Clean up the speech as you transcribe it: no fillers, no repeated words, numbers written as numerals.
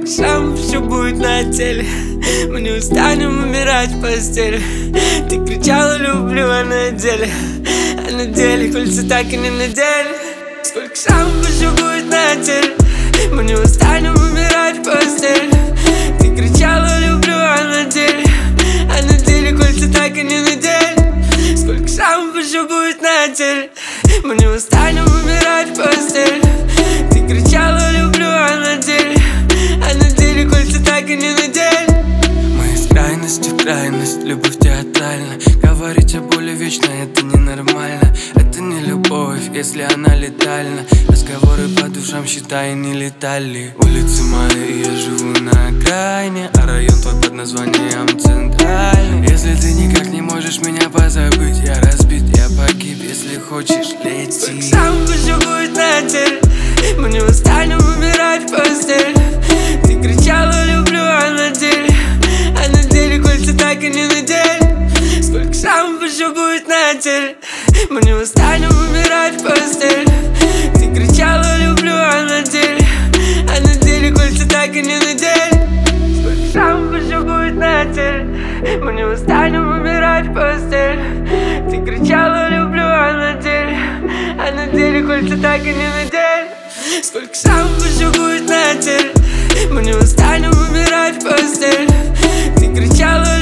Сколько шрамов еще будет на теле, мы не устанем умирать в постели. Ты кричала люблю, а на деле кольца так и не надели. Сколько шрамов еще будет на теле, мы не устанем умирать в постели. Ты кричала люблю, а на деле кольца так и не надели. Сколько шрамов еще будет на теле, мы не устанем умирать в постели. Ты кричала люблю, а на деле кольца так и не надели. Мы из крайности в крайность, любовь театральна. Говорить о боли вечно, это ненормально. Это не любовь, если она летальна. Разговоры по душам, считай, не летали. Улицы мои, я живу на окраине, а район твой под названием Центральный. Если ты никак не можешь меня позабыть, я разбит, я погиб, если хочешь лети. Сам еще будет на теле, мы не устанем умирать в постели. Ты кричала люблю, а на деле кольца так и не надели. Сколько шрамов еще будет на теле, мы не устанем умирать в постели. Ты кричала люблю, а на деле кольца так и не надели. Сколько шрамов еще будет на теле, мы не устанем умирать в постели. Ты кричала люблю, а на деле кольца так и не надели. Сколько шрамов еще будет на теле, мы не устанем умирать в постели. Ты кричала